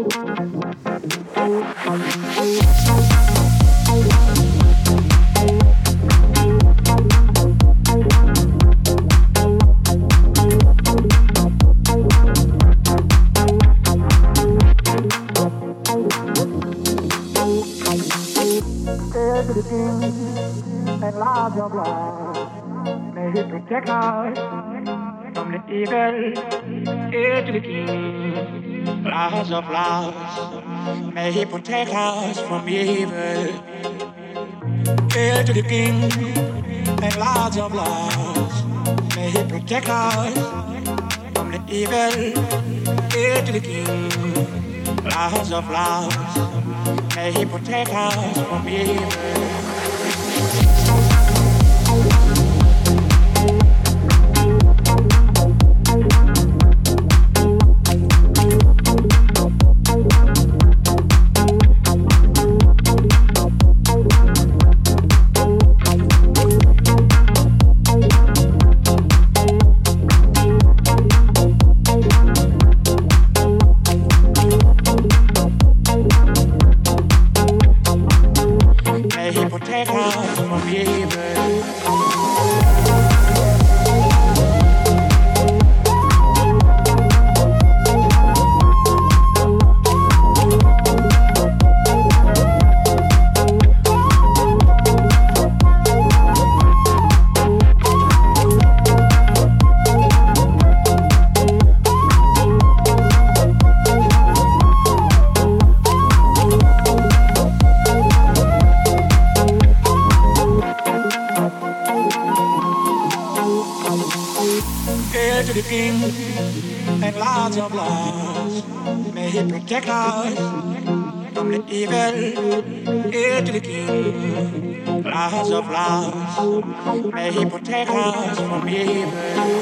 Protect us from the evil, hail to the King, laws of laws. May He protect us from evil, hail to the King, and laws of laws. May He protect us from the evil, hail to the King, laws of laws. May He protect us from evil. Protect us from the evil, hail to the King, laws of laws. May He protect us from evil.